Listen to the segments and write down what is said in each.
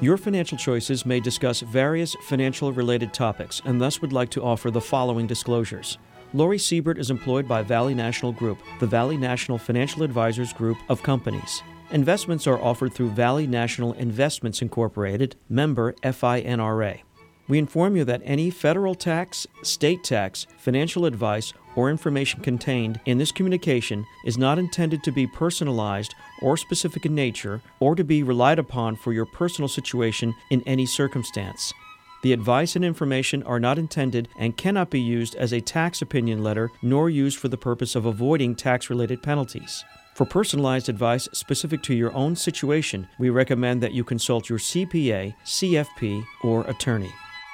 Your Financial Choices may discuss various financial-related topics and thus would like to offer the following disclosures. Lori Siebert is employed by Valley National Group, the Valley National Financial Advisors Group of companies. Investments are offered through Valley National Investments Incorporated, member FINRA. We inform you that any federal tax, state tax, financial advice, or information contained in this communication is not intended to be personalized or specific in nature or to be relied upon for your personal situation in any circumstance. The advice and information are not intended and cannot be used as a tax opinion letter nor used for the purpose of avoiding tax-related penalties. For personalized advice specific to your own situation, we recommend that you consult your CPA, CFP, or attorney.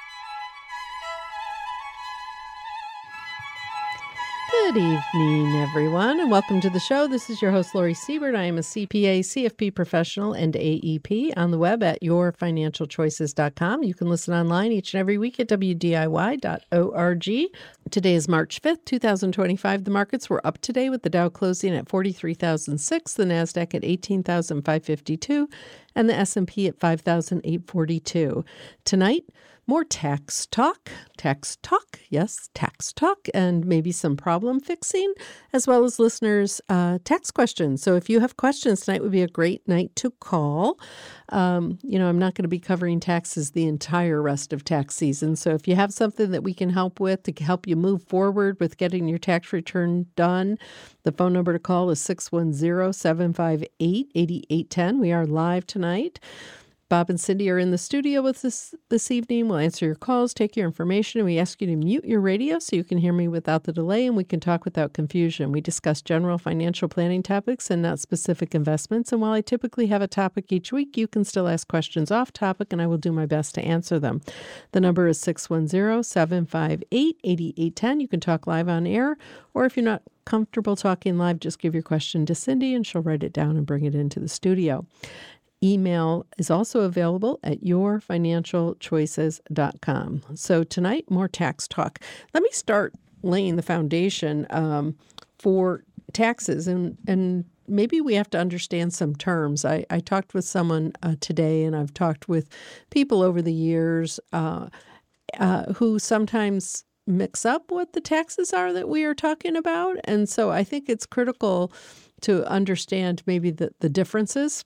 Good evening, everyone, and welcome to the show. This is your host, Lori Siebert. I am a CPA, CFP professional, and AEP on the web at yourfinancialchoices.com. You can listen online each and every week at wdiy.org. Today is March 5th, 2025. The markets were up today with the Dow closing at 43,006, the NASDAQ at 18,552, and the S&P at 5,842. Tonight, more tax talk, and maybe some problem fixing, as well as listeners' tax questions. So if you have questions, tonight would be a great night to call. I'm not going to be covering taxes the entire rest of tax season. So if you have something that we can help with to help you move forward with getting your tax return done, the phone number to call is 610-758-8810. We are live tonight. Bob and Cindy are in the studio with us this evening. We'll answer your calls, take your information, and we ask you to mute your radio so you can hear me without the delay and we can talk without confusion. We discuss general financial planning topics and not specific investments. And while I typically have a topic each week, you can still ask questions off topic, and I will do my best to answer them. The number is 610-758-8810. You can talk live on air, or if you're not comfortable talking live, just give your question to Cindy and she'll write it down and bring it into the studio. Email is also available at yourfinancialchoices.com. So tonight, more tax talk. Let me start laying the foundation for taxes, and maybe we have to understand some terms. I talked with someone today, and I've talked with people over the years who sometimes mix up what the taxes are that we are talking about. And so I think it's critical to understand maybe the differences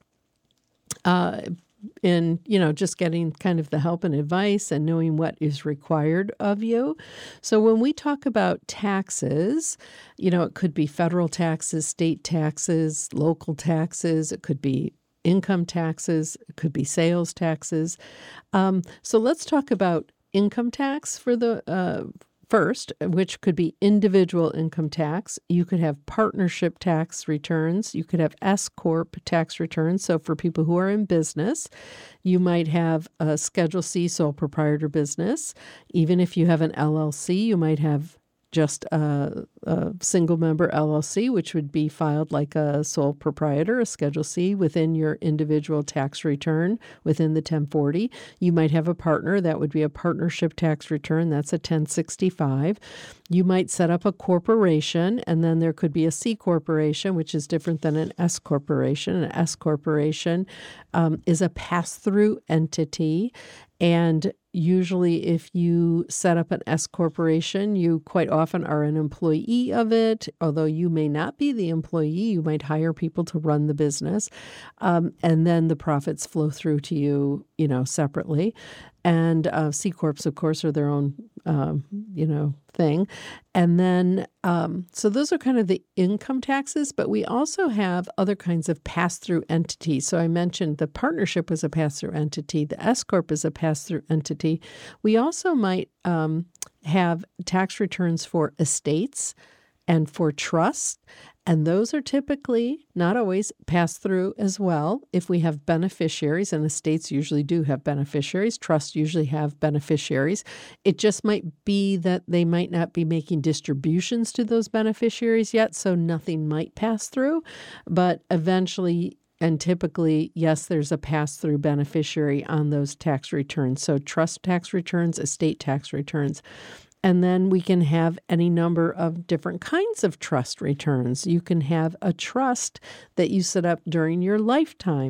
in, just getting kind of the help and advice and knowing what is required of you. So when we talk about taxes, it could be federal taxes, state taxes, local taxes, it could be income taxes, it could be sales taxes. So let's talk about income tax for the first, which could be individual income tax. You could have partnership tax returns. You could have S-Corp tax returns. So for people who are in business, you might have a Schedule C sole proprietor business. Even if you have an LLC, you might have just a single member LLC, which would be filed like a sole proprietor, a Schedule C, within your individual tax return within the 1040. You might have a partner. That would be a partnership tax return. That's a 1065. You might set up a corporation, and then there could be a C corporation, which is different than an S corporation. An S corporation is a pass-through entity, and usually if you set up an S corporation, you quite often are an employee of it. Although you may not be the employee, you might hire people to run the business. And then the profits flow through to you, separately. And C Corps, of course, are their own, thing. And then, so those are kind of the income taxes, but we also have other kinds of pass-through entities. So I mentioned the partnership was a pass-through entity. The S-Corp is a pass-through entity. We also might have tax returns for estates and for trusts. And those are typically, not always, pass through as well. If we have beneficiaries, and estates usually do have beneficiaries, trusts usually have beneficiaries. It just might be that they might not be making distributions to those beneficiaries yet, so nothing might pass through. But eventually, and typically, yes, there's a pass-through beneficiary on those tax returns. So trust tax returns, estate tax returns. And then we can have any number of different kinds of trust returns. You can have a trust that you set up during your lifetime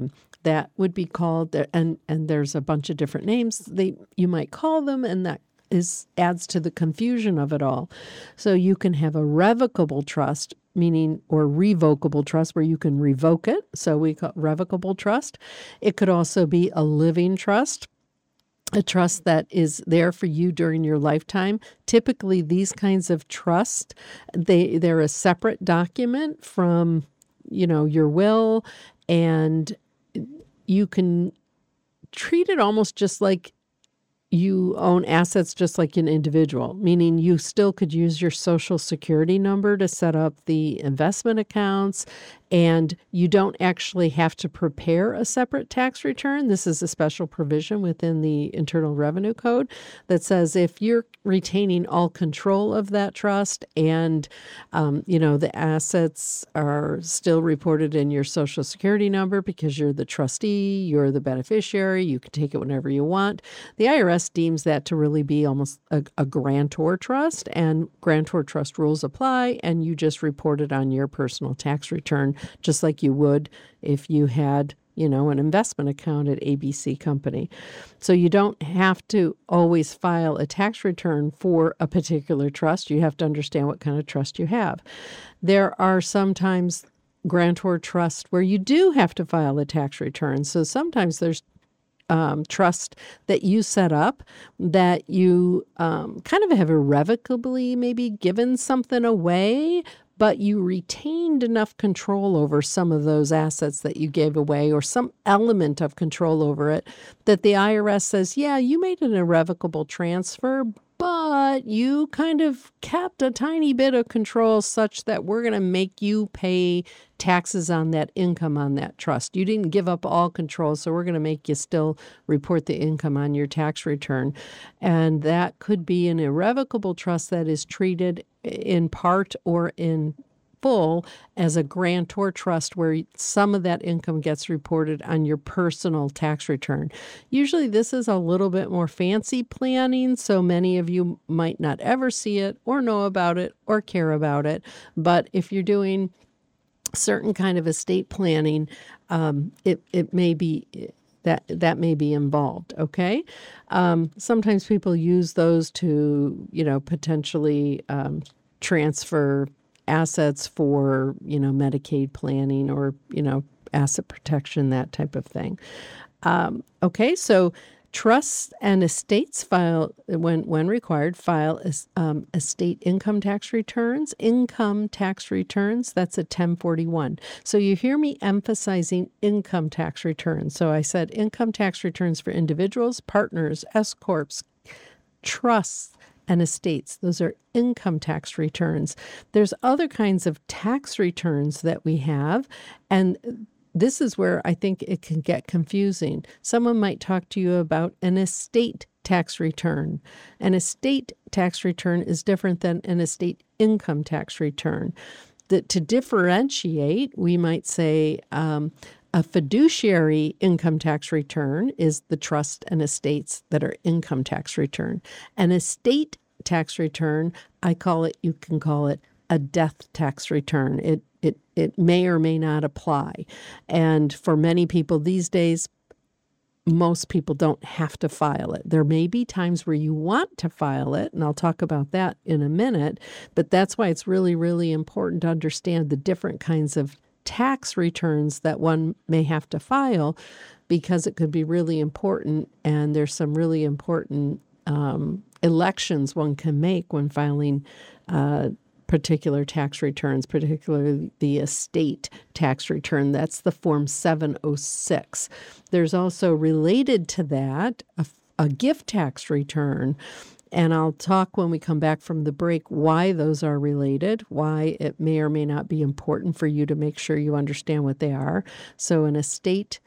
that would be called, and there's a bunch of different names you might call them, and that adds to the confusion of it all. So you can have a revocable trust, meaning, or revocable trust, where you can revoke it. So we call it revocable trust. It could also be a living trust, a trust that is there for you during your lifetime. Typically, these kinds of trusts, they're a separate document from, your will, and you can treat it almost just like you own assets just like an individual, meaning you still could use your Social Security number to set up the investment accounts, and you don't actually have to prepare a separate tax return. This is a special provision within the Internal Revenue Code that says if you're retaining all control of that trust and, the assets are still reported in your Social Security number because you're the trustee, you're the beneficiary, you can take it whenever you want. The IRS deems that to really be almost a grantor trust, and grantor trust rules apply, and you just report it on your personal tax return, just like you would if you had, an investment account at ABC Company. So you don't have to always file a tax return for a particular trust. You have to understand what kind of trust you have. There are sometimes grantor trusts where you do have to file a tax return. So sometimes there's trust that you set up that you kind of have irrevocably maybe given something away, but you retained enough control over some of those assets that you gave away, or some element of control over it, that the IRS says, yeah, you made an irrevocable transfer, but you kind of kept a tiny bit of control such that we're going to make you pay taxes on that income on that trust. You didn't give up all control, so we're going to make you still report the income on your tax return. And that could be an irrevocable trust that is treated in part or in full as a grantor trust, where some of that income gets reported on your personal tax return. Usually this is a little bit more fancy planning, so many of you might not ever see it or know about it or care about it. But if you're doing certain kind of estate planning, it may be that may be involved. Okay. Sometimes people use those to, potentially transfer assets for, Medicaid planning or, asset protection, that type of thing. Okay. So trusts and estates file, when required, file estate income tax returns. Income tax returns, that's a 1041. So you hear me emphasizing income tax returns. So I said income tax returns for individuals, partners, S corps, trusts, and estates. Those are income tax returns. There's other kinds of tax returns that we have, and this is where I think it can get confusing. Someone might talk to you about an estate tax return. An estate tax return is different than an estate income tax return. To differentiate, we might say a fiduciary income tax return is the trust and estates that are income tax return. An estate tax return, you can call it a death tax return. It may or may not apply. And for many people these days, most people don't have to file it. There may be times where you want to file it, and I'll talk about that in a minute, but that's why it's really, really important to understand the different kinds of tax returns that one may have to file, because it could be really important, and there's some really important elections one can make when filing particular tax returns, particularly the estate tax return. That's the Form 706. There's also, related to that, a gift tax return. And I'll talk when we come back from the break why those are related, why it may or may not be important for you to make sure you understand what they are. So an estate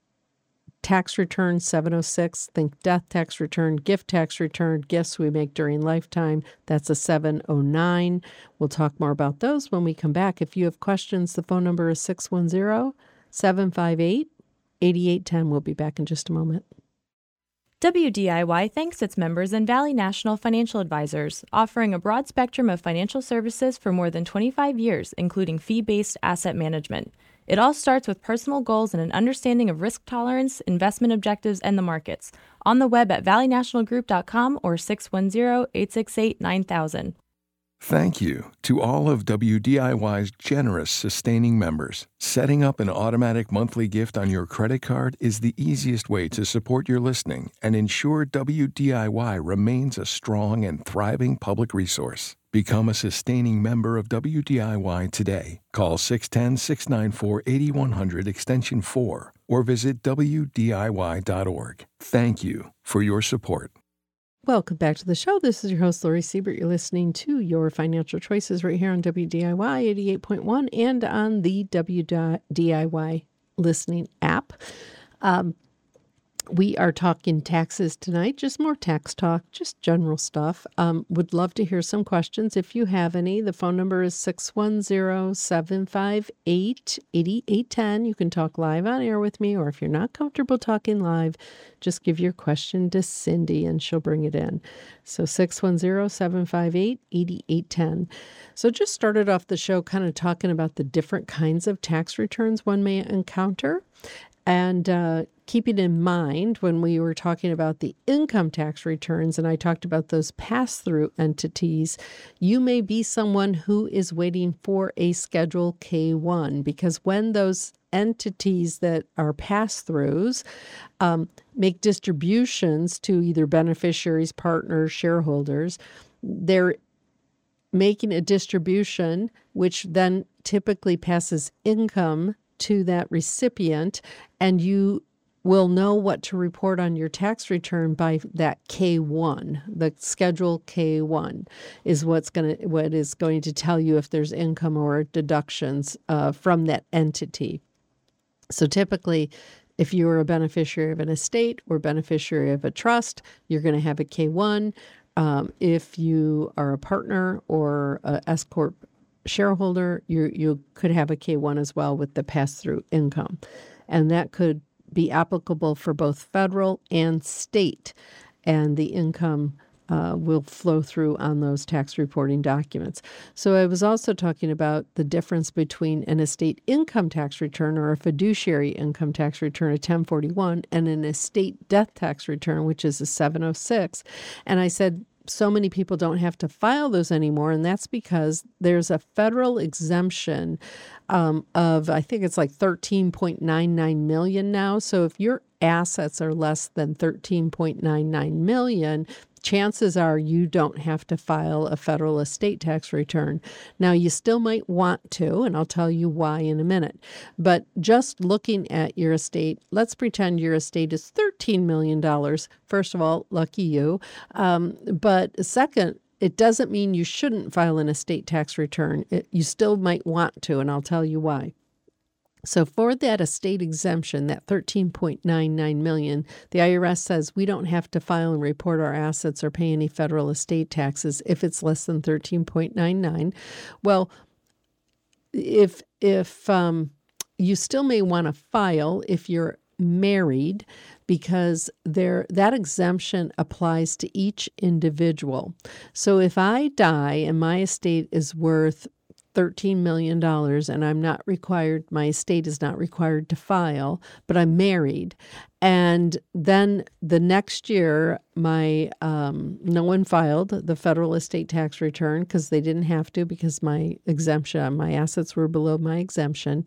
tax return, 706, think death tax return, gift tax return, gifts we make during lifetime, that's a 709. We'll talk more about those when we come back. If you have questions, the phone number is 610-758-8810. We'll be back in just a moment. WDIY thanks its members and Valley National Financial Advisors, offering a broad spectrum of financial services for more than 25 years, including fee-based asset management. It all starts with personal goals and an understanding of risk tolerance, investment objectives, and the markets. On the web at valleynationalgroup.com or 610-868-9000. Thank you to all of WDIY's generous sustaining members. Setting up an automatic monthly gift on your credit card is the easiest way to support your listening and ensure WDIY remains a strong and thriving public resource. Become a sustaining member of WDIY today. Call 610-694-8100 extension 4 or visit WDIY.org. Thank you for your support. Welcome back to the show. This is your host, Lori Siebert. You're listening to Your Financial Choices right here on WDIY 88.1 and on the WDIY listening app. We are talking taxes tonight, just more tax talk, just general stuff. Would love to hear some questions if you have any. The phone number is 610-758-8810. You can talk live on air with me, or if you're not comfortable talking live, just give your question to Cindy and she'll bring it in. So 610-758-8810. So just started off the show kind of talking about the different kinds of tax returns one may encounter. And keeping in mind when we were talking about the income tax returns, and I talked about those pass-through entities, you may be someone who is waiting for a Schedule K-1, because when those entities that are pass-throughs make distributions to either beneficiaries, partners, shareholders, they're making a distribution which then typically passes income to that recipient, and you will know what to report on your tax return by that K-1. The Schedule K-1 is what is going to tell you if there's income or deductions from that entity. So typically, if you are a beneficiary of an estate or beneficiary of a trust, you're going to have a K-1. If you are a partner or a S Corp shareholder, you could have a K-1 as well with the pass-through income. And that could be applicable for both federal and state. And the income will flow through on those tax reporting documents. So I was also talking about the difference between an estate income tax return or a fiduciary income tax return, a 1041, and an estate death tax return, which is a 706. And I said, so many people don't have to file those anymore, and that's because there's a federal exemption of, I think it's like $13.99 million now. So if your assets are less than $13.99 million, chances are you don't have to file a federal estate tax return. Now, you still might want to, and I'll tell you why in a minute. But just looking at your estate, let's pretend your estate is $13 million. First of all, lucky you. But second, it doesn't mean you shouldn't file an estate tax return. You still might want to, and I'll tell you why. So for that estate exemption, that $13.99 million, the IRS says we don't have to file and report our assets or pay any federal estate taxes if it's less than $13.99. Well, if you still may want to file if you're married, because that exemption applies to each individual. So if I die and my estate is worth $13 million and I'm not required, my estate is not required to file, but I'm married. And then the next year, no one filed the federal estate tax return because they didn't have to, because my assets were below my exemption.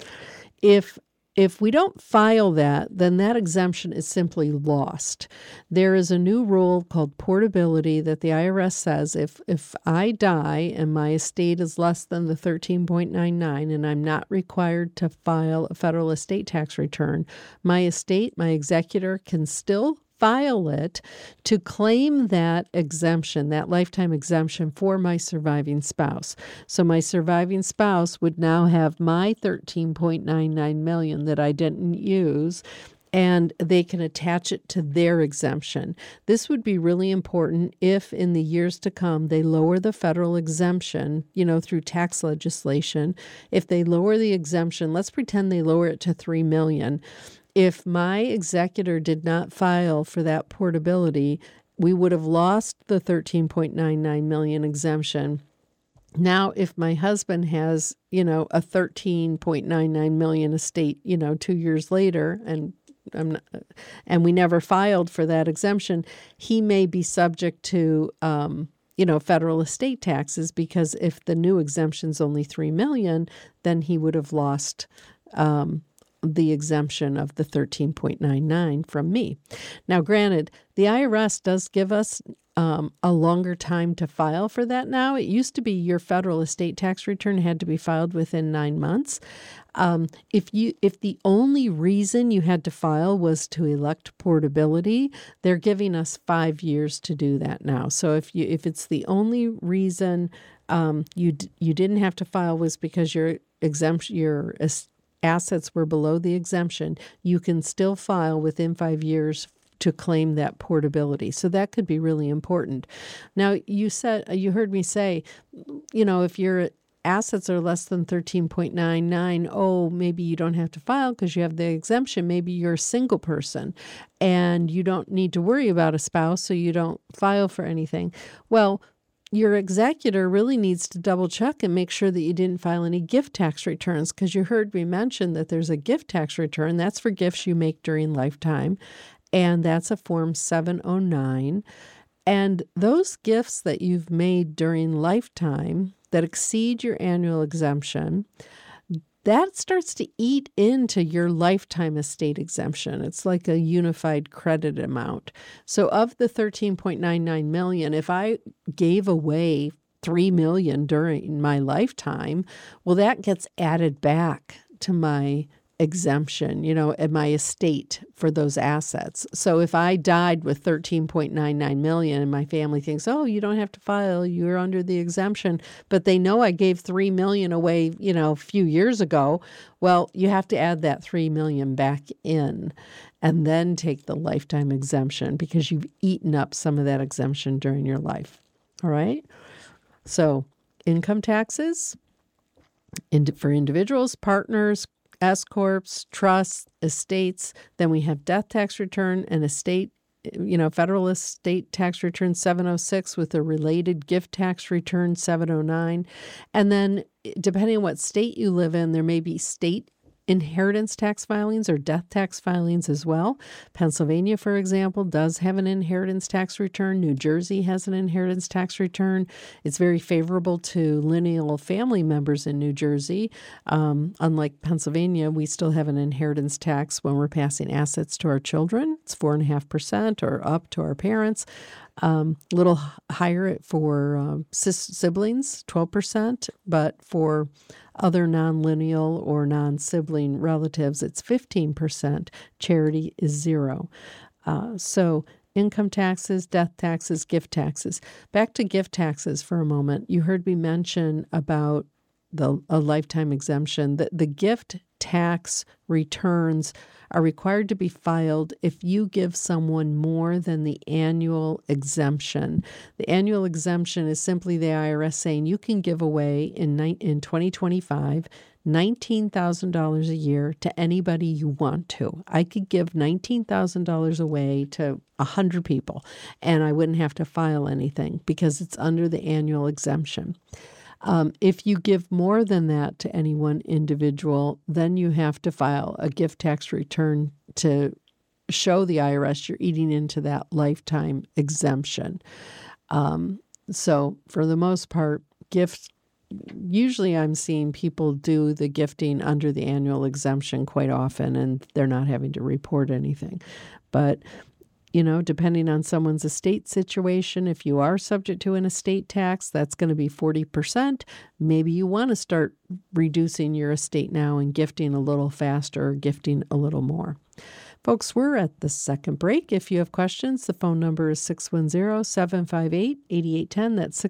If we don't file that, then that exemption is simply lost. There is a new rule called portability that the IRS says if I die and my estate is less than the $13.99 and I'm not required to file a federal estate tax return, my executor can still file it to claim that exemption, that lifetime exemption for my surviving spouse. So my surviving spouse would now have my $13.99 million that I didn't use, and they can attach it to their exemption. This would be really important if in the years to come they lower the federal exemption, through tax legislation. If they lower the exemption, let's pretend they lower it to $3 million. if my executor did not file for that portability, we would have lost the $13.99 million exemption. Now, if my husband has, a $13.99 million estate, 2 years later, and we never filed for that exemption, he may be subject to, federal estate taxes, because if the new exemption is only $3 million, then he would have lost the exemption of the 13.99 from me. Now, granted, the IRS does give us a longer time to file for that now. It used to be your federal estate tax return had to be filed within 9 months. If the only reason you had to file was to elect portability, they're giving us 5 years to do that now. So if it's the only reason you didn't have to file was because your assets were below the exemption, you can still file within 5 years to claim that portability. So that could be really important. Now, you heard me say, if your assets are less than 13.99, maybe you don't have to file because you have the exemption. Maybe you're a single person and you don't need to worry about a spouse, so you don't file for anything. Well, your executor really needs to double check and make sure that you didn't file any gift tax returns, because you heard me mention that there's a gift tax return. That's for gifts you make during lifetime, and that's a Form 709. And those gifts that you've made during lifetime that exceed your annual exemption, that starts to eat into your lifetime estate exemption. It's like a unified credit amount. So of the $13.99 million, if I gave away $3 million during my lifetime, well, that gets added back to my exemption, at my estate for those assets. So if I died with $13.99 million and my family thinks, you don't have to file, you're under the exemption, but they know I gave $3 million away, a few years ago, well, you have to add that $3 million back in and then take the lifetime exemption, because you've eaten up some of that exemption during your life. All right? So income taxes for individuals, partners, S-corps, trusts, estates. Then we have death tax return and estate, federal estate tax return 706 with a related gift tax return 709. And then depending on what state you live in, there may be state inheritance tax filings or death tax filings as well. Pennsylvania, for example, does have an inheritance tax return. New Jersey has an inheritance tax return. It's very favorable to lineal family members in New Jersey. Unlike Pennsylvania, we still have an inheritance tax when we're passing assets to our children. It's 4.5% or up to our parents. A little higher for siblings, 12%, but for other non-lineal or non-sibling relatives, it's 15%. Charity is 0. So income taxes, death taxes, gift taxes. Back to gift taxes for a moment. You heard me mention about a lifetime exemption. The gift tax returns are required to be filed if you give someone more than the annual exemption. The annual exemption is simply the IRS saying you can give away in 2025 $19,000 a year to anybody you want to. I could give $19,000 away to 100 people, and I wouldn't have to file anything because it's under the annual exemption. If you give more than that to any one individual, then you have to file a gift tax return to show the IRS you're eating into that lifetime exemption. So for the most part, gifts, usually I'm seeing people do the gifting under the annual exemption quite often, and they're not having to report anything. But depending on someone's estate situation, if you are subject to an estate tax, that's going to be 40%. Maybe you want to start reducing your estate now and gifting a little faster or gifting a little more. Folks, we're at the second break. If you have questions, the phone number is 610-758-8810. That's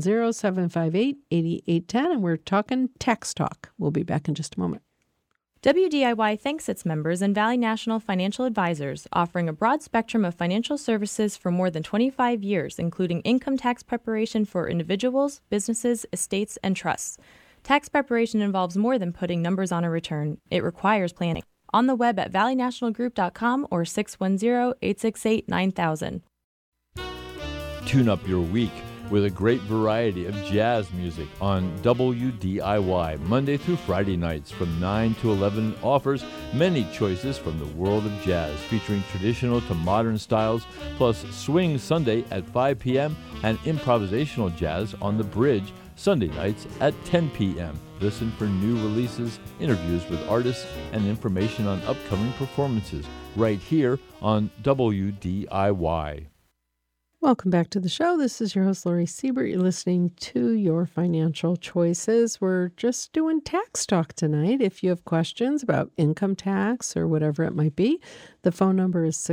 610-758-8810. And we're talking tax talk. We'll be back in just a moment. WDIY thanks its members and Valley National Financial Advisors, offering a broad spectrum of financial services for more than 25 years, including income tax preparation for individuals, businesses, estates, and trusts. Tax preparation involves more than putting numbers on a return. It requires planning. on the web at valleynationalgroup.com or 610-868-9000. Tune up your week with a great variety of jazz music on WDIY. Monday through Friday nights from 9 to 11 offers many choices from the world of jazz, featuring traditional to modern styles, plus Swing Sunday at 5 p.m. and improvisational jazz on the Bridge Sunday nights at 10 p.m. Listen for new releases, interviews with artists, and information on upcoming performances right here on WDIY. Welcome back to the show. This is your host, Lori Siebert. You're listening to Your Financial Choices. We're just doing tax talk tonight. If you have questions about income tax or whatever it might be, the phone number is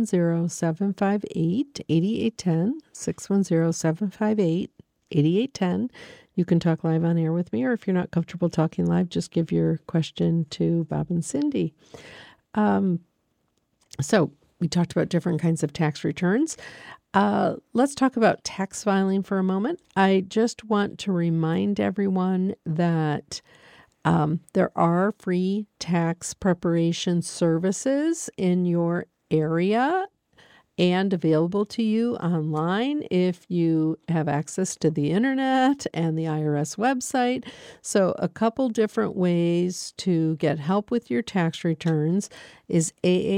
610-758-8810, 610-758-8810. You can talk live on air with me, or if you're not comfortable talking live, just give your question to Bob and Cindy. So we talked about different kinds of tax returns. Let's talk about tax filing for a moment. I just want to remind everyone that there are free tax preparation services in your area and available to you online if you have access to the internet and the IRS website. So a couple different ways to get help with your tax returns is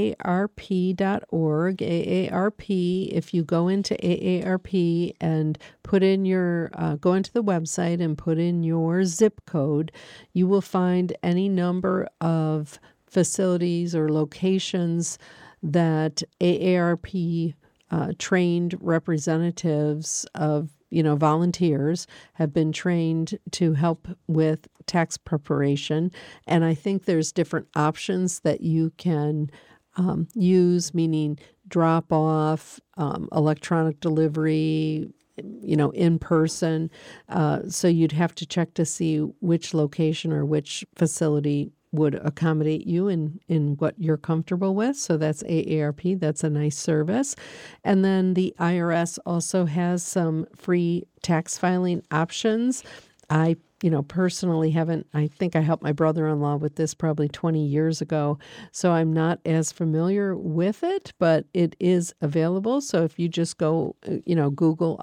aarp.org. AARP, if you go into AARP and put in your, go into the website and put in your zip code, you will find any number of facilities or locations that AARP trained representatives of, volunteers have been trained to help with tax preparation. And I think there's different options that you can use, meaning drop off, electronic delivery, in person. So you'd have to check to see which location or which facility would accommodate you in what you're comfortable with. So that's AARP. That's a nice service. And then the IRS also has some free tax filing options. I personally haven't, I think I helped my brother-in-law with this probably 20 years ago. So I'm not as familiar with it, but it is available. So if you just go, Google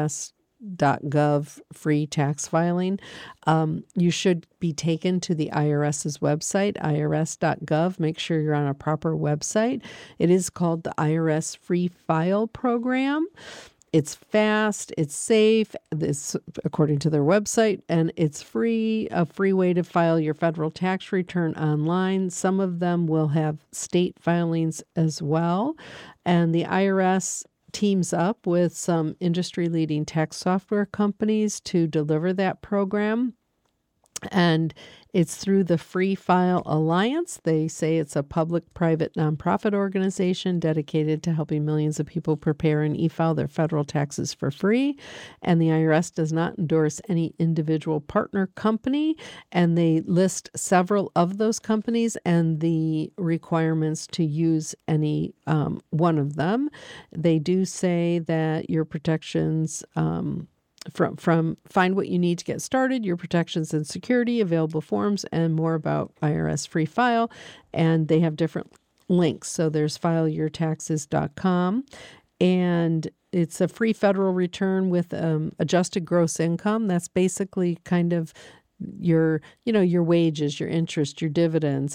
IRS.gov free tax filing. You should be taken to the IRS's website, irs.gov. Make sure you're on a proper website. It is called the IRS Free File Program. It's fast, it's safe, this according to their website, and it's free, a free way to file your federal tax return online. Some of them will have state filings as well. And the IRS teams up with some industry-leading tax software companies to deliver that program. And it's through the Free File Alliance. They say it's a public-private nonprofit organization dedicated to helping millions of people prepare and e-file their federal taxes for free. And the IRS does not endorse any individual partner company. And they list several of those companies and the requirements to use any one of them. They do say that your protections from find what you need to get started, your protections and security, available forms, and more about IRS Free File. And they have different links. So there's fileyourtaxes.com, and it's a free federal return with adjusted gross income. That's basically kind of your wages, your interest, your dividends,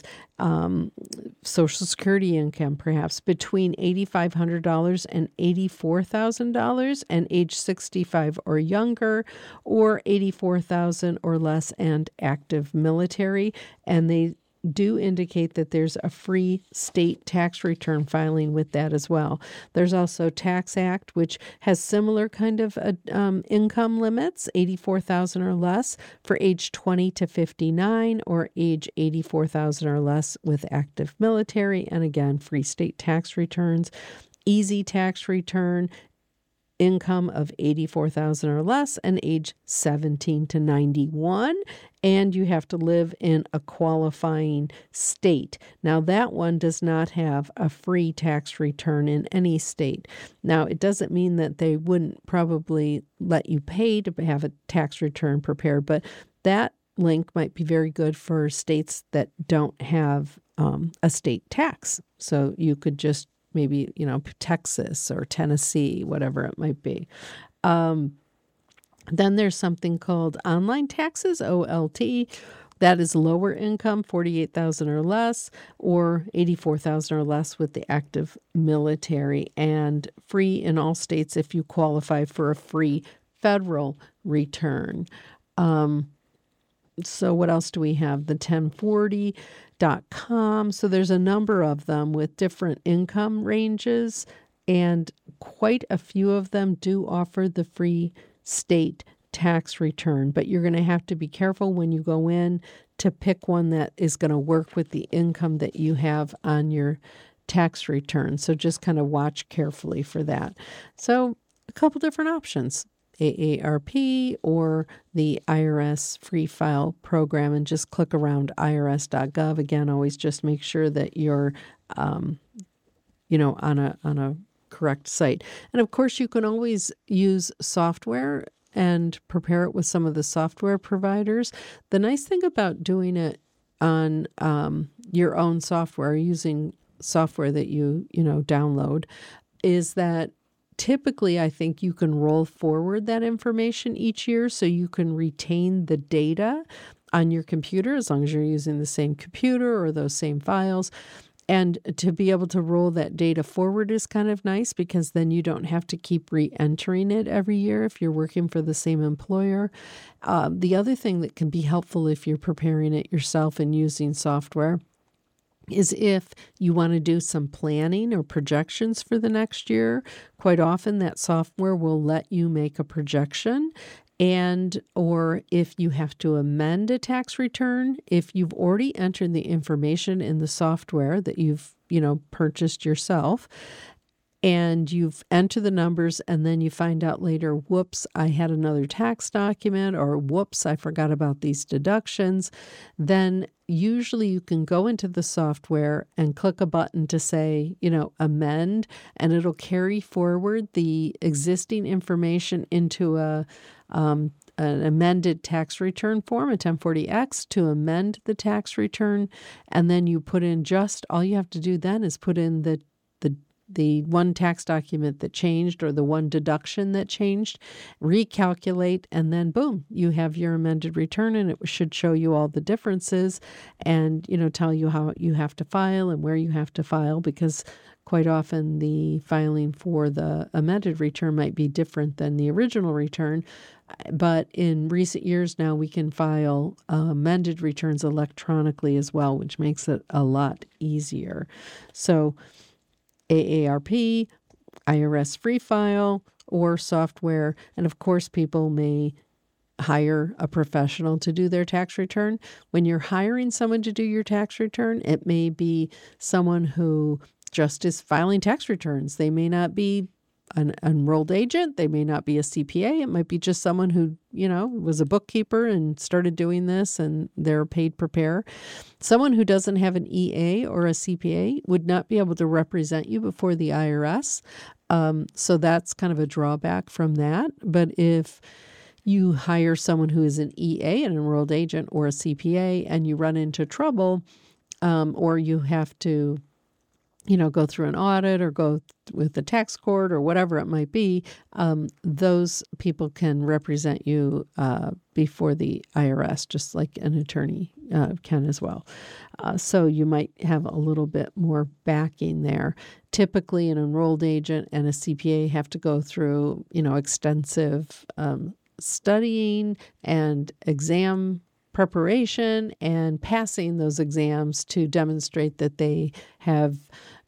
Social Security income, perhaps between $8,500 and $84,000 and age 65 or younger, or $84,000 or less and active military. And they do indicate that there's a free state tax return filing with that as well. There's also Tax Act, which has similar kind of income limits, $84,000 or less for age 20 to 59, or age $84,000 or less with active military. And again, free state tax returns. Easy tax return, income of $84,000 or less, and age 17 to 91, and you have to live in a qualifying state. Now, that one does not have a free tax return in any state. Now, it doesn't mean that they wouldn't probably let you pay to have a tax return prepared, but that link might be very good for states that don't have a state tax. So you could just maybe, Texas or Tennessee, whatever it might be. Then there's something called online taxes, OLT. That is lower income, $48,000 or less, or $84,000 or less with the active military, and free in all states if you qualify for a free federal return. So what else do we have? The 1040.com. So there's a number of them with different income ranges, and quite a few of them do offer the free state tax return, but you're going to have to be careful when you go in to pick one that is going to work with the income that you have on your tax return. So just kind of watch carefully for that. So a couple different options, AARP or the IRS Free File Program, and just click around irs.gov. Again, always just make sure that you're, on a correct site. And of course, you can always use software and prepare it with some of the software providers. The nice thing about doing it on your own software, using software that you download, is that typically I think you can roll forward that information each year so you can retain the data on your computer as long as you're using the same computer or those same files. And to be able to roll that data forward is kind of nice, because then you don't have to keep re-entering it every year if you're working for the same employer. The other thing that can be helpful if you're preparing it yourself and using software is if you want to do some planning or projections for the next year. Quite often that software will let you make a projection, or if you have to amend a tax return, if you've already entered the information in the software that you've, purchased yourself, and you've entered the numbers, and then you find out later, whoops, I had another tax document, or whoops, I forgot about these deductions, then usually you can go into the software and click a button to say, amend, and it'll carry forward the existing information into an amended tax return form, a 1040X, to amend the tax return. And then you put in all you have to do then is put in the one tax document that changed or the one deduction that changed, recalculate, and then boom, you have your amended return, and it should show you all the differences and, tell you how you have to file and where you have to file, because quite often the filing for the amended return might be different than the original return. But in recent years now, we can file amended returns electronically as well, which makes it a lot easier. So AARP, IRS Free File, or software. And of course, people may hire a professional to do their tax return. When you're hiring someone to do your tax return, it may be someone who just is filing tax returns. They may not be an enrolled agent. They may not be a CPA. It might be just someone who, was a bookkeeper and started doing this, and they're a paid preparer. Someone who doesn't have an EA or a CPA would not be able to represent you before the IRS. So that's kind of a drawback from that. But if you hire someone who is an EA, an enrolled agent, or a CPA, and you run into trouble, or you have to go through an audit or go with the tax court or whatever it might be, those people can represent you before the IRS, just like an attorney can as well. So you might have a little bit more backing there. Typically, an enrolled agent and a CPA have to go through, extensive studying and exam preparation and passing those exams to demonstrate that they have,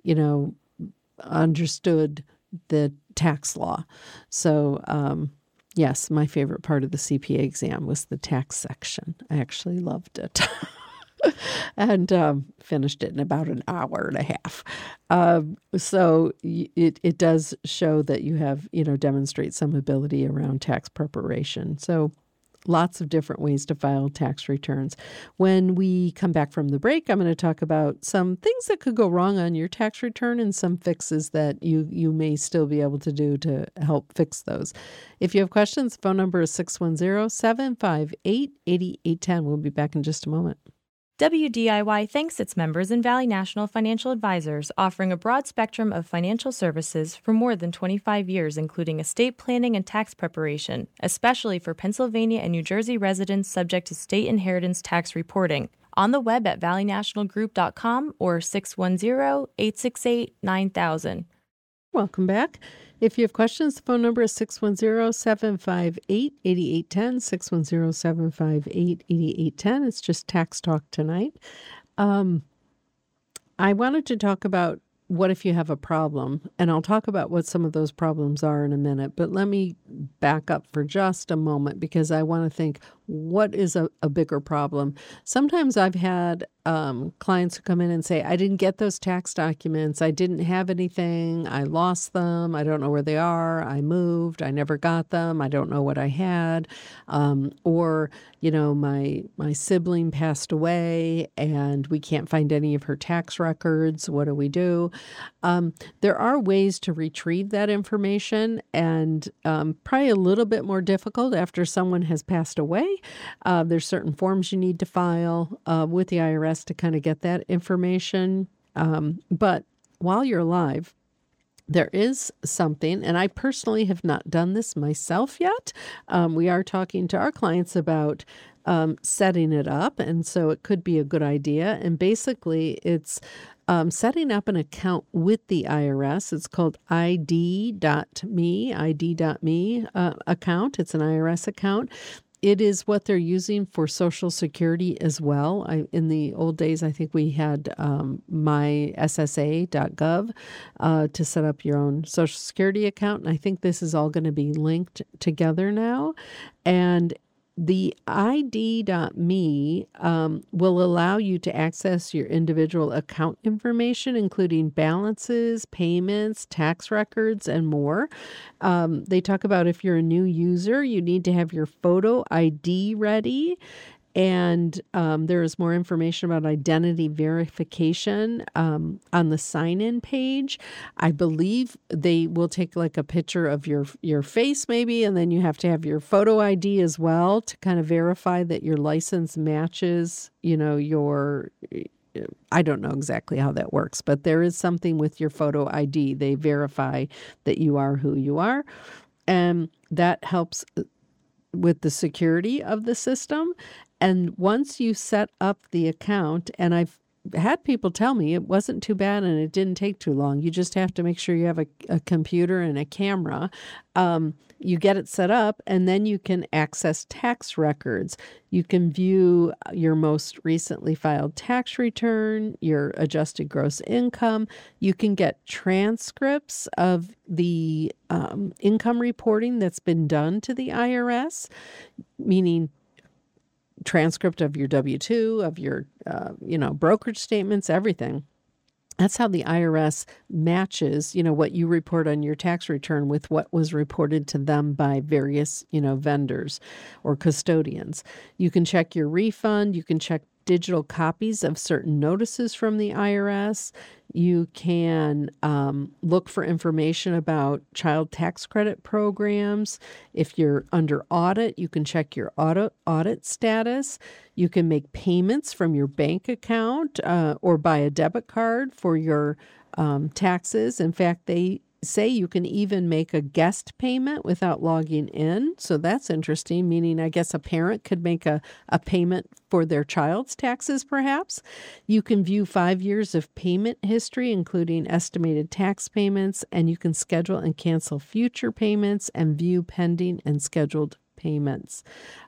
understood the tax law. So, yes, my favorite part of the CPA exam was the tax section. I actually loved it. And finished it in about an hour and a half. So it does show that you have, demonstrate some ability around tax preparation. So lots of different ways to file tax returns. When we come back from the break, I'm going to talk about some things that could go wrong on your tax return and some fixes that you may still be able to do to help fix those. If you have questions, phone number is 610-758-8810. We'll be back in just a moment. WDIY thanks its members and Valley National Financial Advisors, offering a broad spectrum of financial services for more than 25 years, including estate planning and tax preparation, especially for Pennsylvania and New Jersey residents subject to state inheritance tax reporting. On the web at valleynationalgroup.com or 610-868-9000. Welcome back. If you have questions, the phone number is 610-758-8810, 610-758-8810. It's just tax talk tonight. I wanted to talk about what if you have a problem, and I'll talk about what some of those problems are in a minute, but let me back up for just a moment because I want to think, what is a bigger problem? Sometimes I've had clients who come in and say, I didn't get those tax documents. I didn't have anything. I lost them. I don't know where they are. I moved. I never got them. I don't know what I had. Or, my sibling passed away and we can't find any of her tax records. What do we do? There are ways to retrieve that information, and probably a little bit more difficult after someone has passed away. There's certain forms you need to file with the IRS to kind of get that information. But while you're alive, there is something, and I personally have not done this myself yet. We are talking to our clients about setting it up, and so it could be a good idea. And basically, it's setting up an account with the IRS. It's called ID.me account. It's an IRS account. It is what they're using for Social Security as well. In the old days, I think we had myssa.gov to set up your own Social Security account. And I think this is all going to be linked together now. And the ID.me will allow you to access your individual account information, including balances, payments, tax records, and more. They talk about if you're a new user, you need to have your photo ID ready. And there is more information about identity verification on the sign-in page. I believe they will take like a picture of your face maybe, and then you have to have your photo ID as well to kind of verify that your license matches, your... I don't know exactly how that works, but there is something with your photo ID. They verify that you are who you are, and that helps with the security of the system. And once you set up the account, and I've had people tell me it wasn't too bad and it didn't take too long. You just have to make sure you have a computer and a camera. You get it set up, and then you can access tax records. You can view your most recently filed tax return, your adjusted gross income. You can get transcripts of the income reporting that's been done to the IRS, meaning transcript of your W-2, of your, brokerage statements, everything. That's how the IRS matches, what you report on your tax return with what was reported to them by various, vendors or custodians. You can check your refund. You can check digital copies of certain notices from the IRS. You can look for information about child tax credit programs. If you're under audit, you can check your audit status. You can make payments from your bank account or buy a debit card for your taxes. In fact, they say you can even make a guest payment without logging in. So that's interesting, meaning I guess a parent could make a payment for their child's taxes, perhaps. You can view 5 years of payment history, including estimated tax payments, and you can schedule and cancel future payments and view pending and scheduled payments.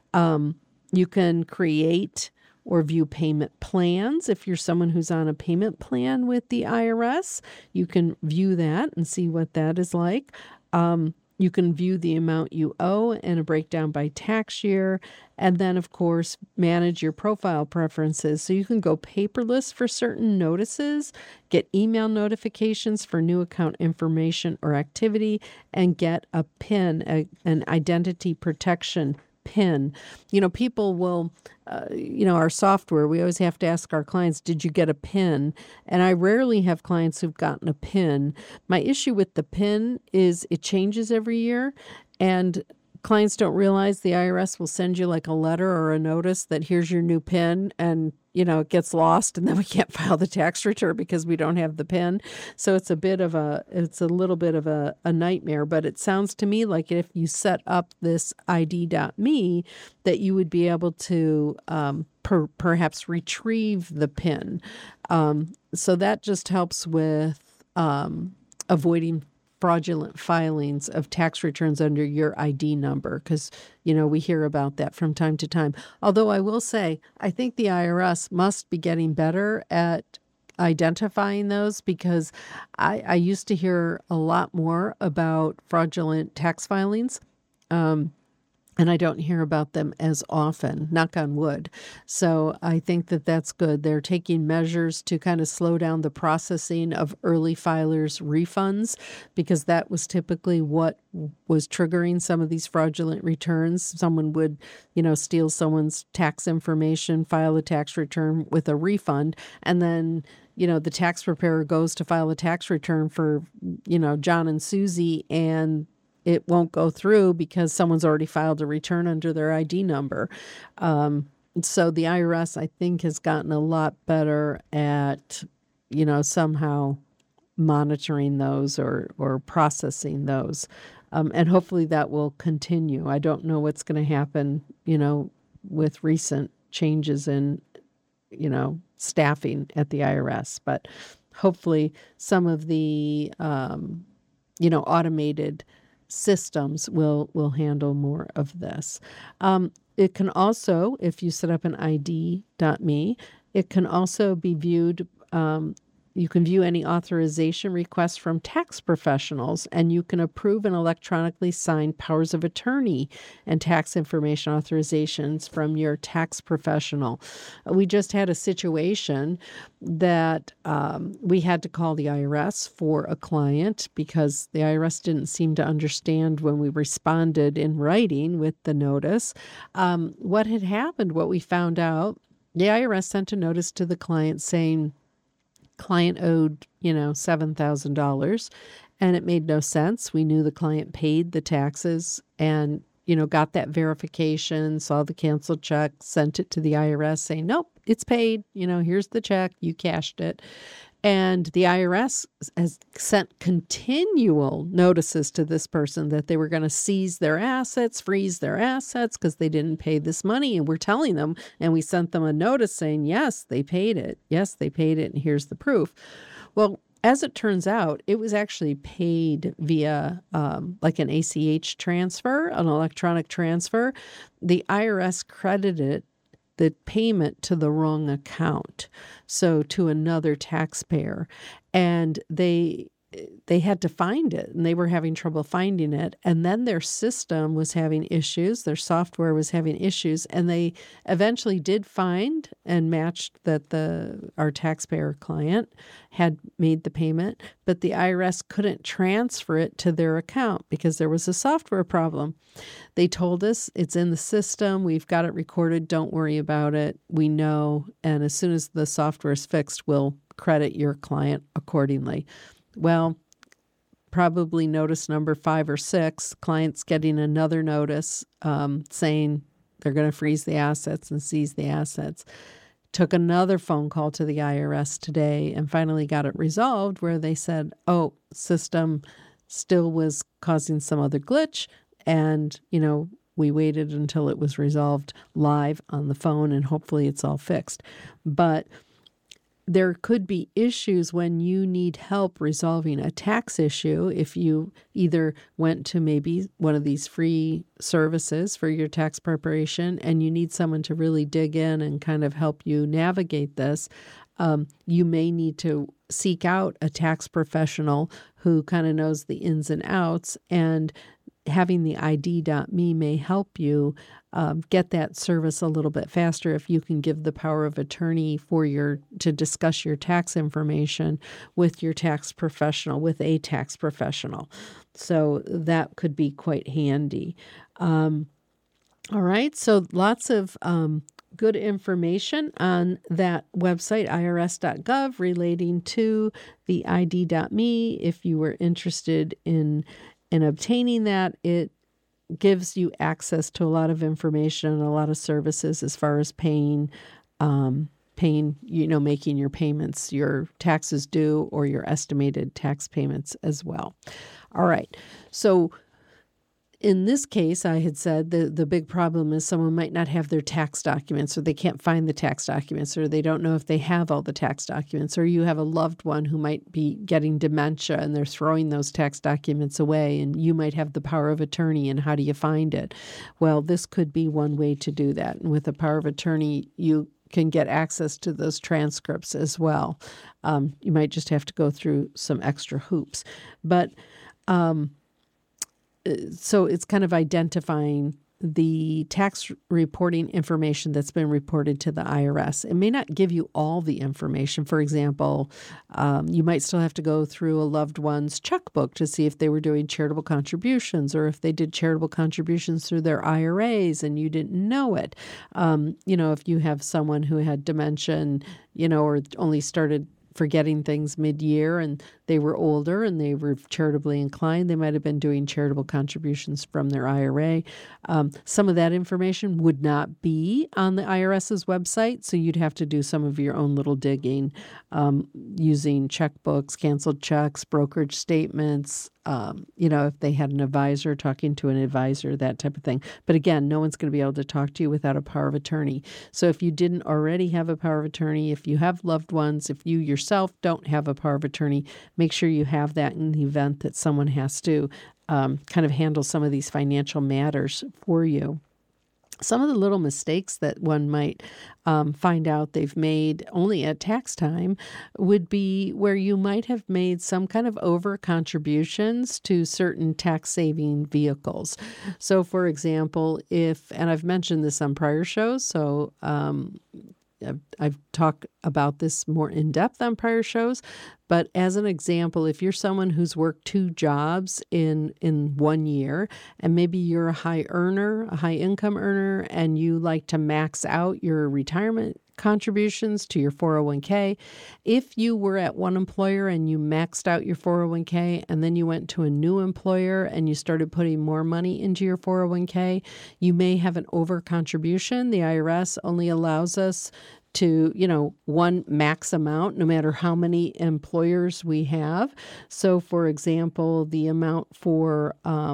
You can create or view payment plans. If you're someone who's on a payment plan with the IRS, you can view that and see what that is like. You can view the amount you owe and a breakdown by tax year. And then, of course, manage your profile preferences. So you can go paperless for certain notices, get email notifications for new account information or activity, and get a PIN, an identity protection PIN. People will, our software, we always have to ask our clients, did you get a PIN? And I rarely have clients who've gotten a PIN. My issue with the PIN is it changes every year. And clients don't realize the IRS will send you like a letter or a notice that here's your new PIN, and it gets lost, and then we can't file the tax return because we don't have the PIN. So it's a little bit of a nightmare. But it sounds to me like if you set up this ID.me, that you would be able to perhaps retrieve the PIN. So that just helps with avoiding fraudulent filings of tax returns under your ID number, because, we hear about that from time to time. Although I will say, I think the IRS must be getting better at identifying those, because I used to hear a lot more about fraudulent tax filings. And I don't hear about them as often, knock on wood. So I think that that's good. They're taking measures to kind of slow down the processing of early filers' refunds, because that was typically what was triggering some of these fraudulent returns. Someone would, steal someone's tax information, file a tax return with a refund, and then the tax preparer goes to file a tax return for, John and Susie, and it won't go through because someone's already filed a return under their ID number. So the IRS, I think, has gotten a lot better at, somehow monitoring those or processing those. And hopefully that will continue. I don't know what's going to happen, with recent changes in, staffing at the IRS. But hopefully some of the, automated systems will handle more of this. It can also, if you set up an ID.me, it can also be viewed. You can view any authorization requests from tax professionals, and you can approve and electronically sign powers of attorney and tax information authorizations from your tax professional. We just had a situation that we had to call the IRS for a client because the IRS didn't seem to understand when we responded in writing with the notice. What had happened, what we found out, the IRS sent a notice to the client saying, client owed, $7,000, and it made no sense. We knew the client paid the taxes and, got that verification, saw the canceled check, sent it to the IRS saying, nope, it's paid. Here's the check. You cashed it. And the IRS has sent continual notices to this person that they were going to seize their assets, freeze their assets because they didn't pay this money. And we're telling them, and we sent them a notice saying, yes, they paid it. Yes, they paid it. And here's the proof. Well, as it turns out, it was actually paid via like an ACH transfer, an electronic transfer. The IRS credited the payment to the wrong account, so to another taxpayer, and they had to find it, and they were having trouble finding it, and then their system was having issues, their software was having issues, and they eventually did find and matched that our taxpayer client had made the payment, but the IRS couldn't transfer it to their account because there was a software problem. They told us it's in the system, we've got it recorded, don't worry about it, we know, and as soon as the software is fixed, we'll credit your client accordingly. Well, probably notice number 5 or 6, clients getting another notice saying they're going to freeze the assets and seize the assets. Took another phone call to the IRS today and finally got it resolved where they said, oh, system still was causing some other glitch. And, we waited until it was resolved live on the phone and hopefully it's all fixed. But there could be issues when you need help resolving a tax issue if you either went to maybe one of these free services for your tax preparation and you need someone to really dig in and kind of help you navigate this. You may need to seek out a tax professional who kind of knows the ins and outs, and having the ID.me may help you get that service a little bit faster if you can give the power of attorney to discuss your tax information with your tax professional, with a tax professional. So that could be quite handy. All right, so lots of good information on that website, irs.gov, relating to the ID.me. If you were interested in obtaining that, it gives you access to a lot of information and a lot of services as far as paying, making your payments, your taxes due, or your estimated tax payments as well. All right. So in this case, I had said the big problem is someone might not have their tax documents, or they can't find the tax documents, or they don't know if they have all the tax documents, or you have a loved one who might be getting dementia and they're throwing those tax documents away, and you might have the power of attorney, and how do you find it? Well, this could be one way to do that. And with a power of attorney, you can get access to those transcripts as well. You might just have to go through some extra hoops. But so it's kind of identifying the tax reporting information that's been reported to the IRS. It may not give you all the information. For example, you might still have to go through a loved one's checkbook to see if they were doing charitable contributions, or if they did charitable contributions through their IRAs and you didn't know it. If you have someone who had dementia and, or only started forgetting things mid-year and they were older and they were charitably inclined, they might have been doing charitable contributions from their IRA. Some of that information would not be on the IRS's website, so you'd have to do some of your own little digging using checkbooks, canceled checks, brokerage statements, if they had an advisor, talking to an advisor, that type of thing. But again, no one's going to be able to talk to you without a power of attorney. So if you didn't already have a power of attorney, if you have loved ones, if you yourself don't have a power of attorney, make sure you have that in the event that someone has to kind of handle some of these financial matters for you. Some of the little mistakes that one might find out they've made only at tax time would be where you might have made some kind of over contributions to certain tax saving vehicles. So, for example, and I've mentioned this on prior shows, so I've talked about this more in depth on prior shows, but as an example, if you're someone who's worked 2 jobs in 1 year, and maybe you're a high income earner, and you like to max out your retirement contributions to your 401k. If you were at one employer and you maxed out your 401k and then you went to a new employer and you started putting more money into your 401k, you may have an over contribution. The IRS only allows us to, one max amount, no matter how many employers we have. So, for example, the amount for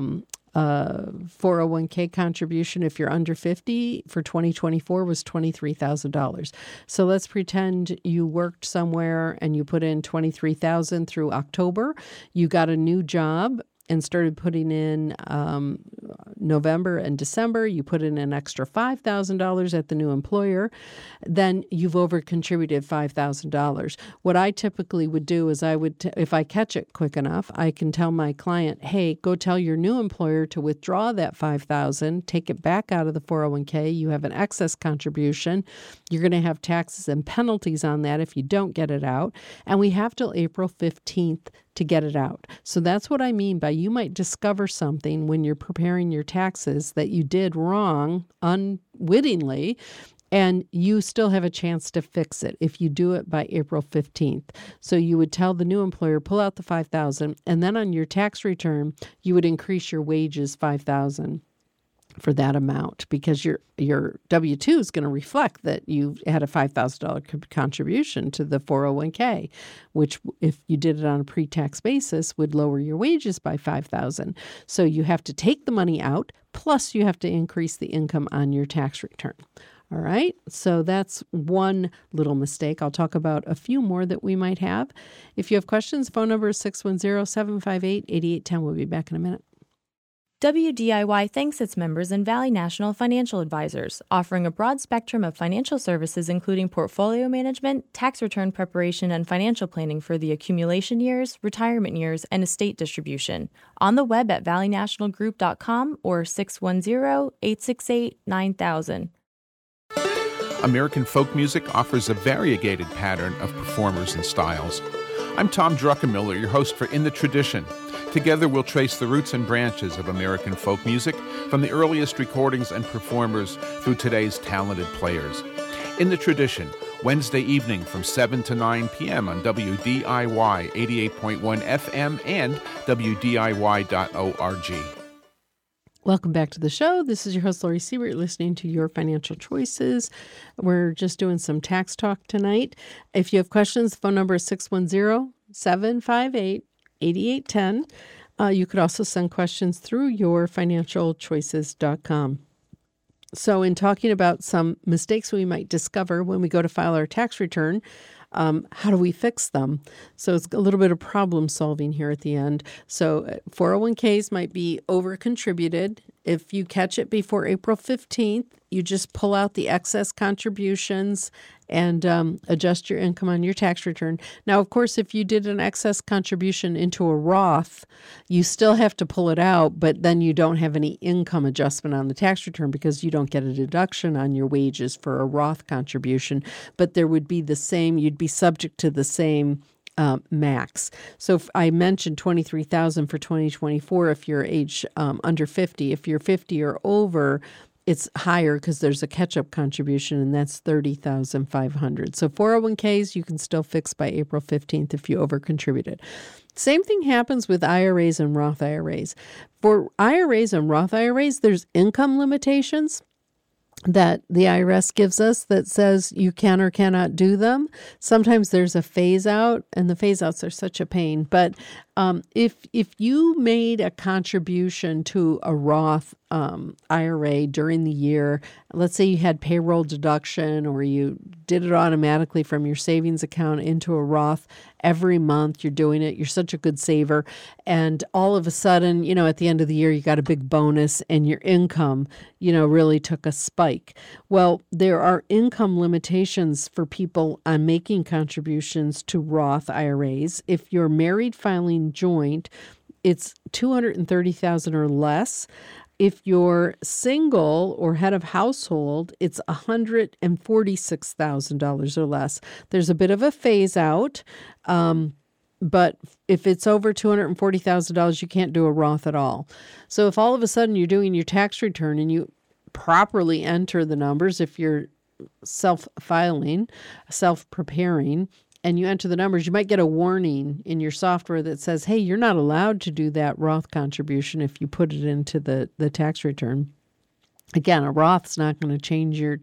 401k contribution, if you're under 50 for 2024, was $23,000. So let's pretend you worked somewhere and you put in $23,000 through October. You got a new job and started putting in November and December. You put in an extra $5,000 at the new employer, then you've over contributed $5,000. What I typically would do is if I catch it quick enough, I can tell my client, hey, go tell your new employer to withdraw that $5,000, take it back out of the 401k. You have an excess contribution. You're going to have taxes and penalties on that if you don't get it out. And we have till April 15th to get it out. So that's what I mean by you might discover something when you're preparing your taxes that you did wrong unwittingly, and you still have a chance to fix it if you do it by April 15th. So you would tell the new employer, pull out the $5,000, and then on your tax return, you would increase your wages $5,000 for that amount, because your W-2 is going to reflect that you had a $5,000 contribution to the 401k, which if you did it on a pre-tax basis would lower your wages by $5,000. So you have to take the money out, plus you have to increase the income on your tax return. All right, so that's one little mistake. I'll talk about a few more that we might have. If you have questions, phone number is 610-758-8810. We'll be back in a minute. WDIY thanks its members and Valley National Financial Advisors, offering a broad spectrum of financial services including portfolio management, tax return preparation, and financial planning for the accumulation years, retirement years, and estate distribution. On the web at valleynationalgroup.com or 610-868-9000. American folk music offers a variegated pattern of performers and styles. I'm Tom Druckenmiller, your host for In the Tradition. Together, we'll trace the roots and branches of American folk music from the earliest recordings and performers through today's talented players. In the Tradition, Wednesday evening from 7 to 9 p.m. on WDIY 88.1 FM and WDIY.org. Welcome back to the show. This is your host, Lori Siebert. You're listening to Your Financial Choices. We're just doing some tax talk tonight. If you have questions, the phone number is 610-758-8810. You could also send questions through yourfinancialchoices.com. So in talking about some mistakes we might discover when we go to file our tax return, how do we fix them? So it's a little bit of problem solving here at the end. So 401ks might be over-contributed. If you catch it before April 15th, you just pull out the excess contributions and adjust your income on your tax return. Now, of course, if you did an excess contribution into a Roth, you still have to pull it out, but then you don't have any income adjustment on the tax return because you don't get a deduction on your wages for a Roth contribution. But there would be the same, you'd be subject to the same max. So if I mentioned $23,000 for 2024 if you're age under 50. If you're 50 or over, it's higher because there's a catch-up contribution, and that's $30,500. So 401ks you can still fix by April 15th if you over-contributed. Same thing happens with IRAs and Roth IRAs. For IRAs and Roth IRAs, there's income limitations that the IRS gives us that says you can or cannot do them. Sometimes there's a phase out, and the phase outs are such a pain. But if you made a contribution to a Roth IRA during the year, let's say you had payroll deduction or you did it automatically from your savings account into a Roth every month, you're doing it, you're such a good saver, and all of a sudden, at the end of the year, you got a big bonus and your income, really took a spike. Well, there are income limitations for people on making contributions to Roth IRAs. If you're married filing joint, it's $230,000 or less. If you're single or head of household, it's $146,000 or less. There's a bit of a phase out, but if it's over $240,000, you can't do a Roth at all. So if all of a sudden you're doing your tax return and you properly enter the numbers, if you're self-filing, self-preparing, and you enter the numbers, you might get a warning in your software that says, hey, you're not allowed to do that Roth contribution if you put it into the tax return. Again, a Roth's not going to change your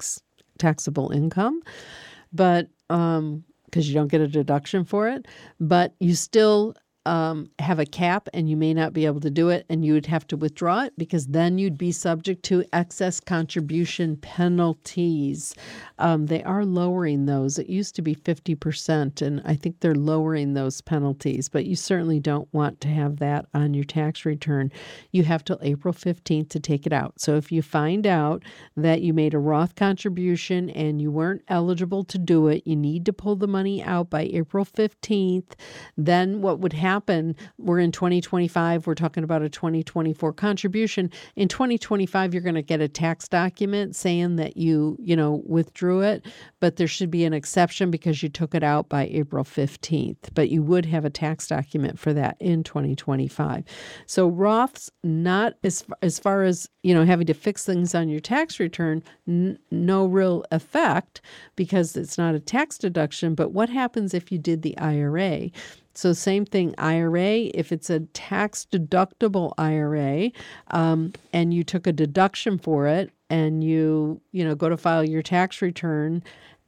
taxable income, but because you don't get a deduction for it, but you still have a cap and you may not be able to do it, and you would have to withdraw it because then you'd be subject to excess contribution penalties. They are lowering those. It used to be 50%, and I think they're lowering those penalties, but you certainly don't want to have that on your tax return. You have till April 15th to take it out. So if you find out that you made a Roth contribution and you weren't eligible to do it, you need to pull the money out by April 15th. Then what would happen, we're in 2025, we're talking about a 2024 contribution. In 2025, you're going to get a tax document saying that you withdrew it, but there should be an exception because you took it out by April 15th. But you would have a tax document for that in 2025. So Roth's not, as far as, having to fix things on your tax return, no real effect because it's not a tax deduction. But what happens if you did the IRA? So same thing, IRA, if it's a tax-deductible IRA and you took a deduction for it and you go to file your tax return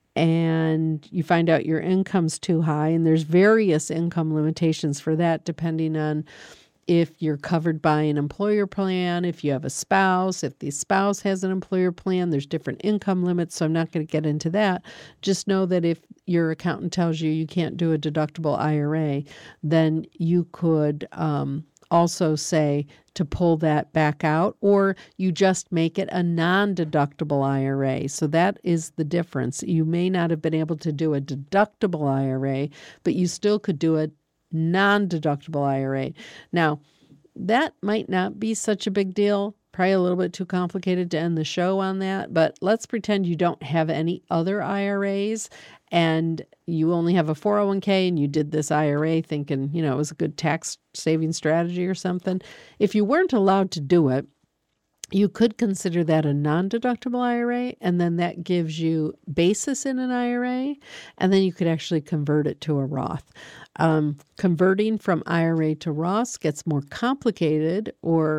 and you find out your income's too high, and there's various income limitations for that depending on if you're covered by an employer plan, if you have a spouse, if the spouse has an employer plan, there's different income limits, so I'm not going to get into that. Just know that if your accountant tells you can't do a deductible IRA, then you could also say to pull that back out, or you just make it a non-deductible IRA. So that is the difference. You may not have been able to do a deductible IRA, but you still could do a non-deductible IRA. Now, that might not be such a big deal, probably a little bit too complicated to end the show on that, but let's pretend you don't have any other IRAs and you only have a 401k and you did this IRA thinking, it was a good tax saving strategy or something. If you weren't allowed to do it, you could consider that a non-deductible IRA, and then that gives you basis in an IRA, and then you could actually convert it to a Roth. Converting from IRA to Roth gets more complicated, or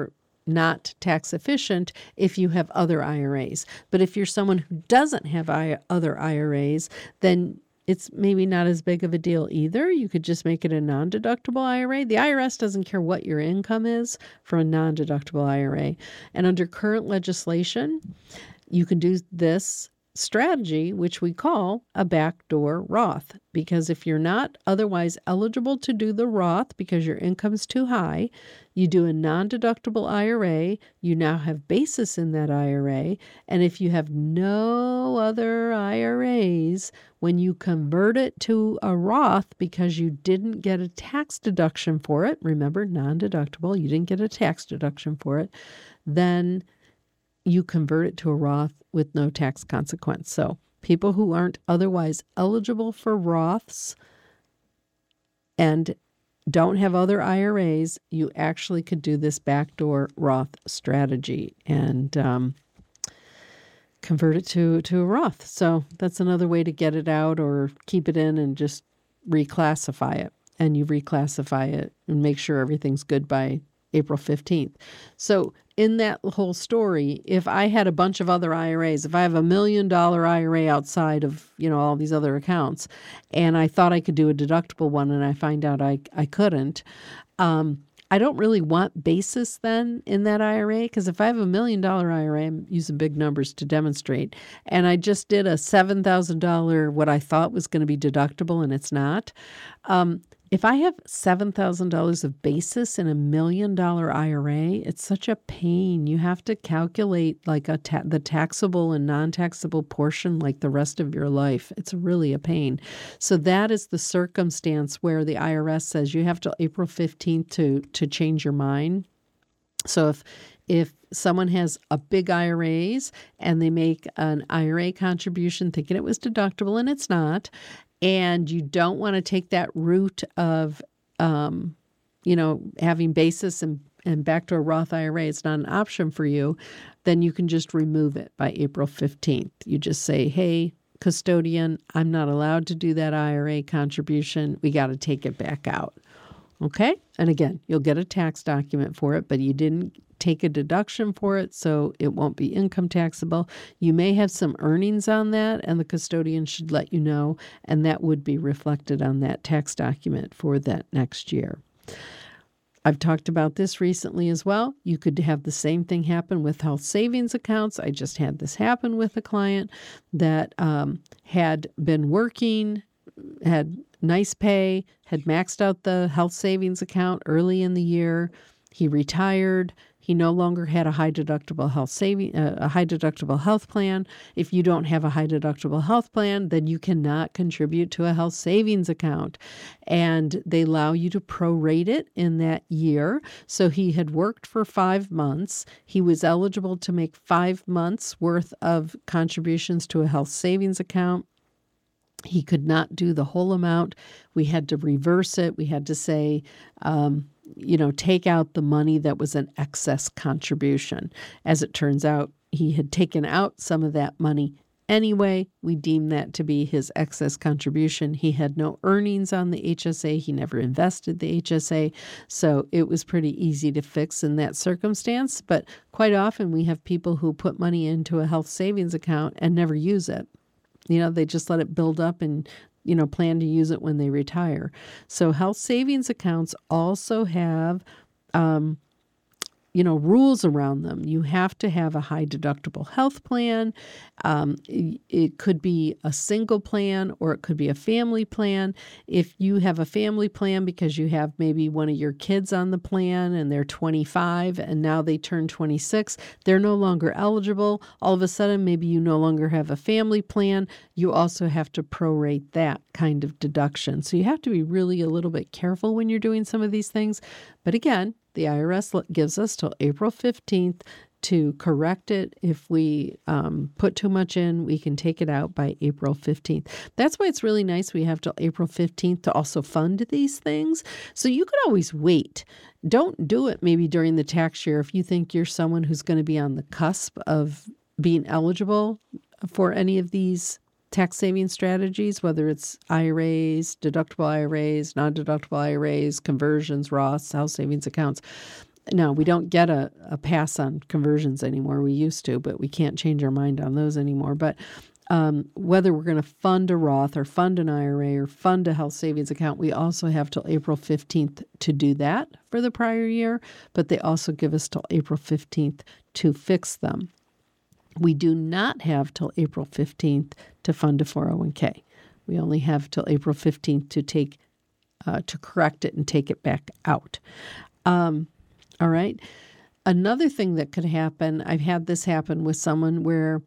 not tax efficient if you have other IRAs. But if you're someone who doesn't have other IRAs, then it's maybe not as big of a deal either. You could just make it a non-deductible IRA. The IRS doesn't care what your income is for a non-deductible IRA. And under current legislation, you can do this strategy, which we call a backdoor Roth, because if you're not otherwise eligible to do the Roth because your income's too high, you do a non-deductible IRA, you now have basis in that IRA, and if you have no other IRAs, when you convert it to a Roth because you didn't get a tax deduction for it, remember, non-deductible, you didn't get a tax deduction for it, then you convert it to a Roth with no tax consequence. So people who aren't otherwise eligible for Roths and don't have other IRAs, you actually could do this backdoor Roth strategy and convert it to a Roth. So that's another way to get it out or keep it in and just reclassify it. And you reclassify it and make sure everything's good by April 15th. So in that whole story, if I had a bunch of other IRAs, if I have $1 million IRA outside of, all these other accounts, and I thought I could do a deductible one and I find out I couldn't, I don't really want basis then in that IRA, because if I have $1 million IRA, I'm using big numbers to demonstrate, and I just did a $7,000, what I thought was going to be deductible and it's not, if I have $7,000 of basis in $1 million IRA, it's such a pain. You have to calculate like the taxable and non-taxable portion like the rest of your life. It's really a pain. So that is the circumstance where the IRS says you have till April 15th to change your mind. So if someone has a big IRAs and they make an IRA contribution thinking it was deductible and it's not, and you don't want to take that route of, having basis and backdoor Roth IRA, it's not an option for you, then you can just remove it by April 15th. You just say, hey, custodian, I'm not allowed to do that IRA contribution. We got to take it back out. Okay? And again, you'll get a tax document for it, but you didn't take a deduction for it, so it won't be income taxable. You may have some earnings on that, and the custodian should let you know, and that would be reflected on that tax document for that next year. I've talked about this recently as well. You could have the same thing happen with health savings accounts. I just had this happen with a client that had been working, had nice pay, had maxed out the health savings account early in the year. He retired. He no longer had a high deductible health plan. If you don't have a high deductible health plan, then you cannot contribute to a health savings account. And they allow you to prorate it in that year. So he had worked for 5 months. He was eligible to make 5 months worth of contributions to a health savings account. He could not do the whole amount. We had to reverse it. We had to say, take out the money that was an excess contribution. As it turns out, he had taken out some of that money anyway. We deemed that to be his excess contribution. He had no earnings on the HSA. He never invested the HSA. So it was pretty easy to fix in that circumstance. But quite often we have people who put money into a health savings account and never use it. They just let it build up and plan to use it when they retire. So health savings accounts also have, rules around them. You have to have a high deductible health plan. It could be a single plan or it could be a family plan. If you have a family plan because you have maybe one of your kids on the plan and they're 25 and now they turn 26, they're no longer eligible. All of a sudden, maybe you no longer have a family plan. You also have to prorate that kind of deduction. So you have to be really a little bit careful when you're doing some of these things. But again, the IRS gives us till April 15th to correct it. If we put too much in, we can take it out by April 15th. That's why it's really nice we have till April 15th to also fund these things. So you could always wait. Don't do it maybe during the tax year if you think you're someone who's going to be on the cusp of being eligible for any of these tax saving strategies, whether it's IRAs, deductible IRAs, non-deductible IRAs, conversions, Roths, house savings accounts. Now, we don't get a pass on conversions anymore. We used to, but we can't change our mind on those anymore. But whether we're going to fund a Roth or fund an IRA or fund a health savings account, we also have till April 15th to do that for the prior year, but they also give us till April 15th to fix them. We do not have till April 15th to fund a 401k. We only have till April 15th to correct it and take it back out. All right. Another thing that could happen, I've had this happen with someone where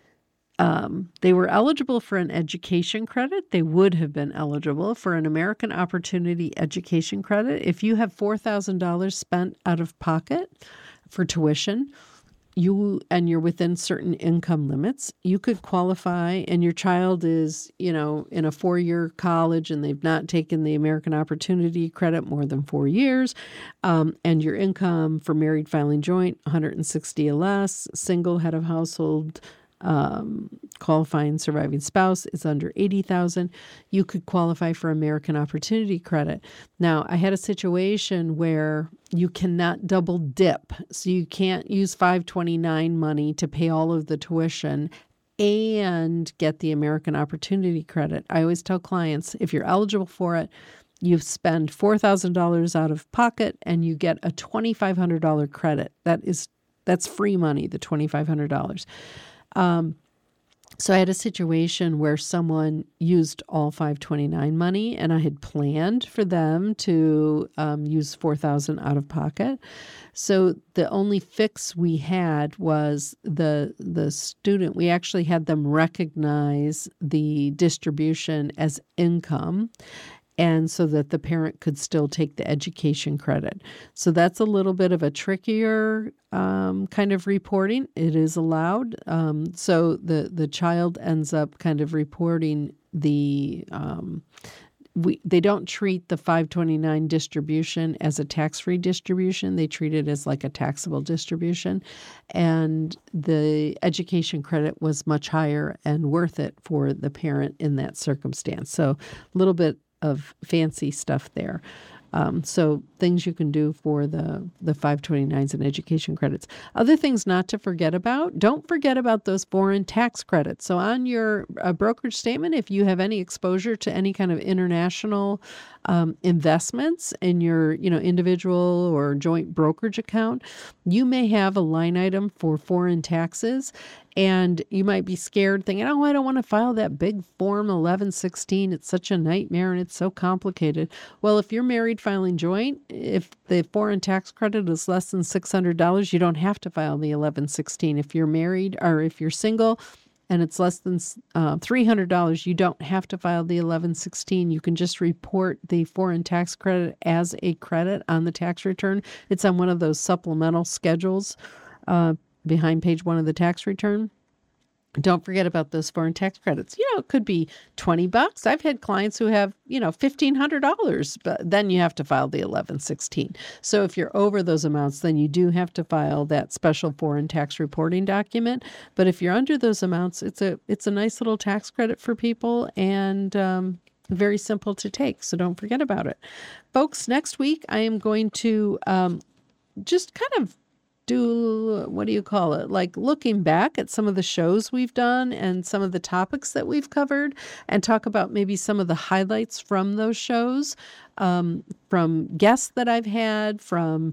they were eligible for an education credit. They would have been eligible for an American Opportunity Education Credit. If you have $4,000 spent out of pocket for tuition, you're within certain income limits, you could qualify, and your child is, in a 4-year college and they've not taken the American Opportunity Credit more than 4 years, and your income for married filing joint, $160 or less, single head of household, qualifying surviving spouse is under $80,000, you could qualify for American Opportunity Credit. Now, I had a situation where you cannot double dip. So you can't use 529 money to pay all of the tuition and get the American Opportunity Credit. I always tell clients, if you're eligible for it, you spend $4,000 out of pocket and you get a $2,500 credit. That's free money, the $2,500. So I had a situation where someone used all 529 money, and I had planned for them to use $4,000 out of pocket. So the only fix we had was the student. We actually had them recognize the distribution as income, and so that the parent could still take the education credit. So that's a little bit of a trickier kind of reporting. It is allowed. So the child ends up kind of reporting they don't treat the 529 distribution as a tax-free distribution. They treat it as like a taxable distribution. And the education credit was much higher and worth it for the parent in that circumstance. So a little bit of fancy stuff there. So things you can do for the 529s and education credits. Other things not to forget about, don't forget about those foreign tax credits. So on your brokerage statement, if you have any exposure to any kind of international investments in your individual or joint brokerage account, you may have a line item for foreign taxes. And you might be scared thinking, I don't want to file that big Form 1116. It's such a nightmare and it's so complicated. Well, if you're married filing joint, if the foreign tax credit is less than $600, you don't have to file the 1116. If you're married or if you're single and it's less than $300, you don't have to file the 1116. You can just report the foreign tax credit as a credit on the tax return. It's on one of those supplemental schedules behind page 1 of the tax return. Don't forget about those foreign tax credits. It could be $20. I've had clients who have, $1,500, but then you have to file the 1116. So if you're over those amounts, then you do have to file that special foreign tax reporting document. But if you're under those amounts, it's a nice little tax credit for people and very simple to take. So don't forget about it. Folks, next week I am going to just kind of do, like looking back at some of the shows we've done and some of the topics that we've covered and talk about maybe some of the highlights from those shows, from guests that I've had, from,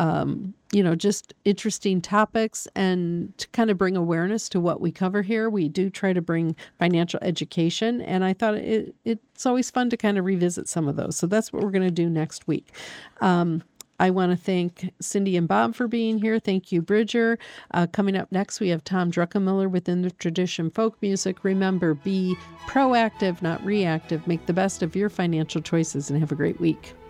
just interesting topics, and to kind of bring awareness to what we cover here. We do try to bring financial education, and I thought it's always fun to kind of revisit some of those. So that's what we're going to do next week. I want to thank Cindy and Bob for being here. Thank you, Bridger. Coming up next, we have Tom Druckenmiller with In the Tradition Folk Music. Remember, be proactive, not reactive. Make the best of your financial choices and have a great week.